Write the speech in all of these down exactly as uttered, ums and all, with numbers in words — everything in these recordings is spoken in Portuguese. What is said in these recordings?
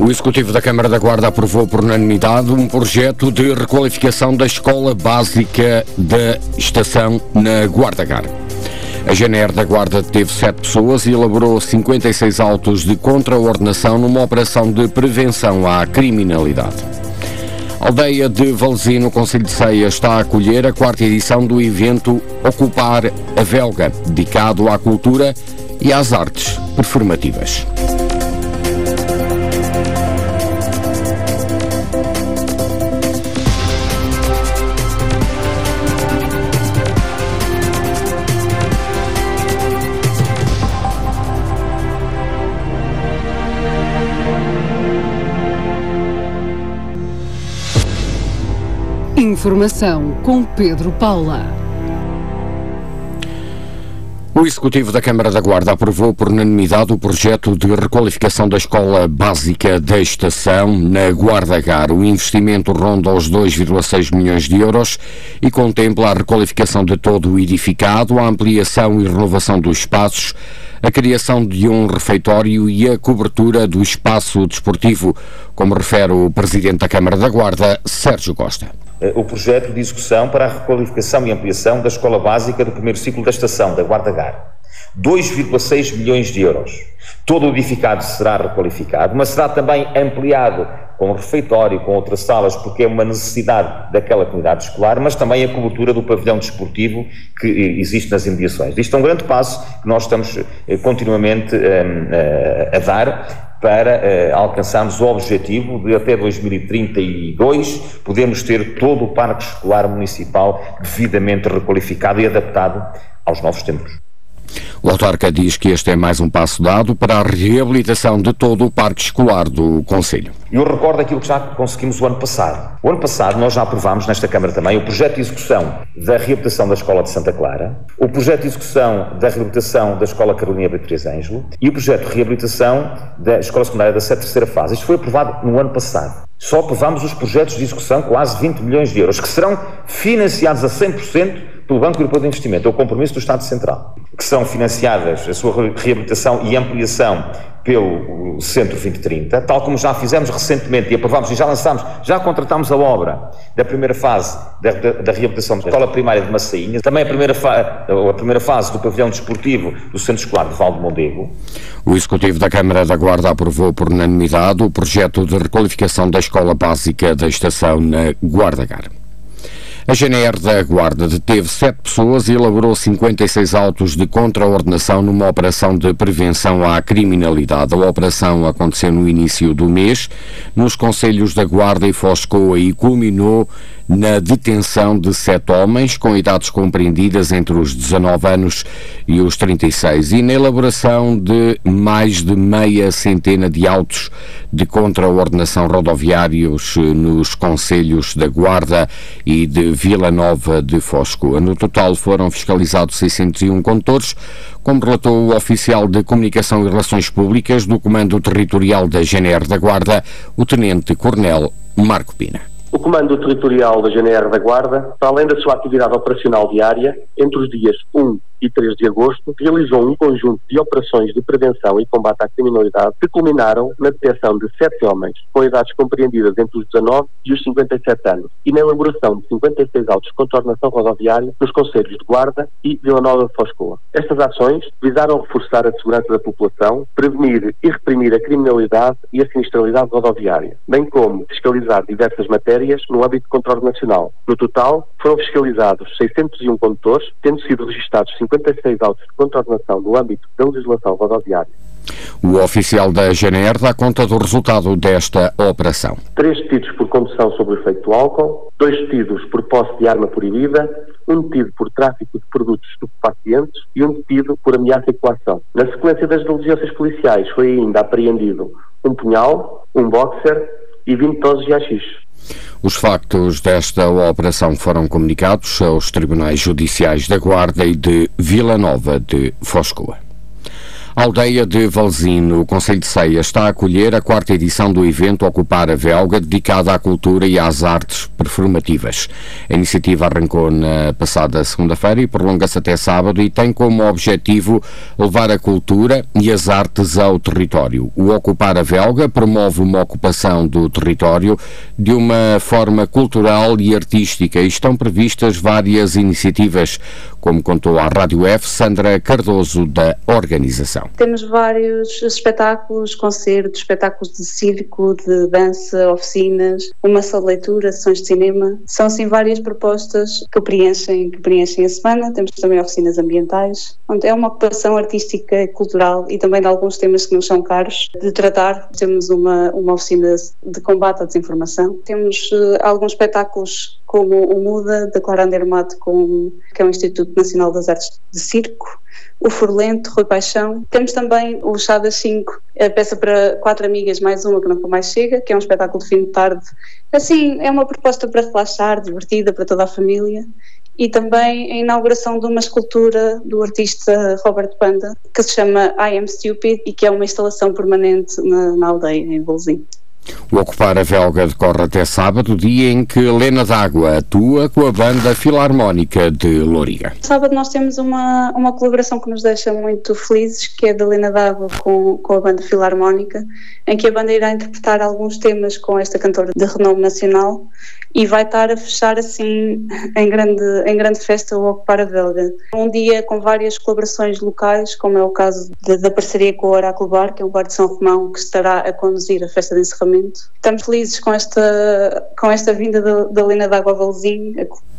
O Executivo da Câmara da Guarda aprovou por unanimidade um projeto de requalificação da Escola Básica da Estação na Guarda-Gar. A G N R da Guarda deteve sete pessoas e elaborou cinquenta e seis autos de contraordenação numa operação de prevenção à criminalidade. A aldeia de Valesi, no concelho de Ceia, está a acolher a quarta edição do evento Ocupar a Velga, dedicado à cultura e às artes performativas. Informação com Pedro Paula. O Executivo da Câmara da Guarda aprovou por unanimidade o projeto de requalificação da Escola Básica da Estação na Guarda-Gar. O investimento ronda os dois vírgula seis milhões de euros e contempla a requalificação de todo o edificado, a ampliação e renovação dos espaços, a criação de um refeitório e a cobertura do espaço desportivo, como refere o Presidente da Câmara da Guarda, Sérgio Costa. O projeto de execução para a requalificação e ampliação da Escola Básica do primeiro ciclo da Estação, da Guarda-Gar. dois vírgula seis milhões de euros. Todo o edificado será requalificado, mas será também ampliado com refeitório, com outras salas, porque é uma necessidade daquela comunidade escolar, mas também a cobertura do pavilhão desportivo que existe nas imediações. Isto é um grande passo que nós estamos continuamente um, a, a dar para uh, alcançarmos o objetivo de até dois mil e trinta e dois podermos ter todo o parque escolar municipal devidamente requalificado e adaptado aos novos tempos. O autarca diz que este é mais um passo dado para a reabilitação de todo o parque escolar do concelho. Eu recordo aquilo que já conseguimos o ano passado. O ano passado nós já aprovámos nesta Câmara também o projeto de execução da reabilitação da Escola de Santa Clara, o projeto de execução da reabilitação da Escola Carolina Beatriz Ângelo e o projeto de reabilitação da Escola Secundária da sétima terceira fase. Isto foi aprovado no ano passado. Só aprovámos os projetos de execução, quase vinte milhões de euros, que serão financiados a cem por cento pelo Banco Europeu de Investimento. É o compromisso do Estado Central, que são financiadas a sua reabilitação e ampliação pelo Centro vinte trinta, tal como já fizemos recentemente e aprovámos e já lançámos, já contratámos a obra da primeira fase da, da, da reabilitação da Escola Primária de Massainha, também a primeira, fa, a primeira fase do pavilhão desportivo do Centro Escolar de Val de Mondego. O Executivo da Câmara da Guarda aprovou por unanimidade o projeto de requalificação da Escola Básica da Estação na Guarda-Gar. A G N R da Guarda deteve sete pessoas e elaborou cinquenta e seis autos de contraordenação numa operação de prevenção à criminalidade. A operação aconteceu no início do mês, nos concelhos da Guarda e Foscoa, e culminou na detenção de sete homens com idades compreendidas entre os dezanove anos e os trinta e seis e na elaboração de mais de meia centena de autos de contraordenação rodoviários nos concelhos da Guarda e de Vila Nova de Foscoa. No total foram fiscalizados seiscentos e um condutores, como relatou o oficial de Comunicação e Relações Públicas do Comando Territorial da G N R da Guarda, o Tenente-Coronel Marco Pina. O Comando Territorial da G N R da Guarda, para além da sua atividade operacional diária, entre os dias um e três de agosto, realizou um conjunto de operações de prevenção e combate à criminalidade que culminaram na detecção de sete homens com idades compreendidas entre os dezanove e os cinquenta e sete anos e na elaboração de cinquenta e seis autos de contornação rodoviária nos concelhos de Guarda e Vila Nova de Foscoa. Estas ações visaram reforçar a segurança da população, prevenir e reprimir a criminalidade e a sinistralidade rodoviária, bem como fiscalizar diversas matérias no âmbito de controle nacional. No total, foram fiscalizados seiscentos e um condutores, tendo sido registados cinquenta e seis autos de contornação no âmbito da legislação rodoviária. O oficial da G N R dá conta do resultado desta operação. Três detidos por condução sob o efeito do álcool, dois detidos por posse de arma proibida, um detido por tráfico de produtos estupefacientes e um detido por ameaça e coação. Na sequência das diligências policiais foi ainda apreendido um punhal, um boxer e vinte doses de haxixe. Os factos desta operação foram comunicados aos tribunais judiciais da Guarda e de Vila Nova de Foscoa. A aldeia de Valzino, o Concelho de Ceia, está a acolher a quarta edição do evento Ocupar a Velga, dedicada à cultura e às artes performativas. A iniciativa arrancou na passada segunda-feira e prolonga-se até sábado e tem como objetivo levar a cultura e as artes ao território. O Ocupar a Velga promove uma ocupação do território de uma forma cultural e artística e estão previstas várias iniciativas, como contou à Rádio F Sandra Cardoso, da organização. Temos vários espetáculos, concertos, espetáculos de circo, de dança, oficinas, uma sala de leitura, sessões de cinema. São assim várias propostas que preenchem, que preenchem a semana. Temos também oficinas ambientais, onde é uma ocupação artística e cultural e também de alguns temas que nos são caros de tratar. Temos uma, uma oficina de combate à desinformação. Temos uh, alguns espetáculos como o Muda, da Clara Andermatt, com, que é o Instituto Nacional das Artes de Circo, o Furlento, Rui Paixão. Temos também o Chá das cinco, a peça para quatro amigas, mais uma que nunca mais chega, que é um espetáculo de fim de tarde. Assim, é uma proposta para relaxar, divertida para toda a família. E também a inauguração de uma escultura do artista Robert Panda, que se chama I Am Stupid e que é uma instalação permanente na, na aldeia, em Valzino. O Ocupar a Velga decorre até sábado, dia em que Lena d'Água atua com a banda Filarmónica de Louriga. Sábado nós temos uma, uma colaboração que nos deixa muito felizes, que é da Lena d'Água com, com a banda Filarmónica, em que a banda irá interpretar alguns temas com esta cantora de renome nacional e vai estar a fechar assim em grande, em grande festa o Ocupar a Velga. Um dia com várias colaborações locais, como é o caso de, da parceria com o Oráculo Bar, que é um bar de São Romão que estará a conduzir a festa de encerramento. Estamos felizes com esta, com esta vinda da, da Lena d'Água a Valzino.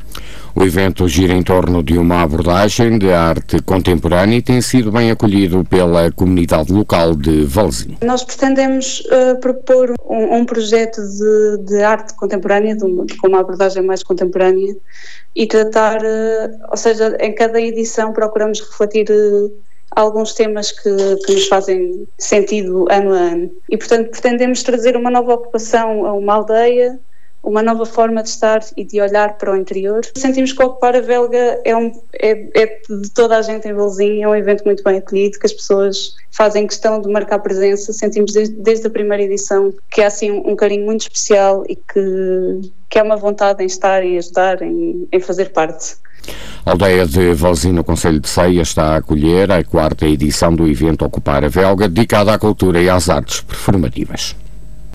O evento gira em torno de uma abordagem de arte contemporânea e tem sido bem acolhido pela comunidade local de Valzino. Nós pretendemos uh, propor um, um projeto de, de arte contemporânea, de uma, com uma abordagem mais contemporânea e tratar, uh, ou seja, em cada edição procuramos refletir uh, alguns temas que, que nos fazem sentido ano a ano. E, portanto, pretendemos trazer uma nova ocupação a uma aldeia, uma nova forma de estar e de olhar para o interior. Sentimos que o Ocupar a Velga é, um, é, é de toda a gente em Valzino, é um evento muito bem acolhido, que as pessoas fazem questão de marcar presença. Sentimos desde, desde a primeira edição que há assim um, um carinho muito especial e que, que há uma vontade em estar, em ajudar, em, em fazer parte. A aldeia de Valzino, no Concelho de Ceia, está a acolher a quarta edição do evento Ocupar a Velga, dedicada à cultura e às artes performativas.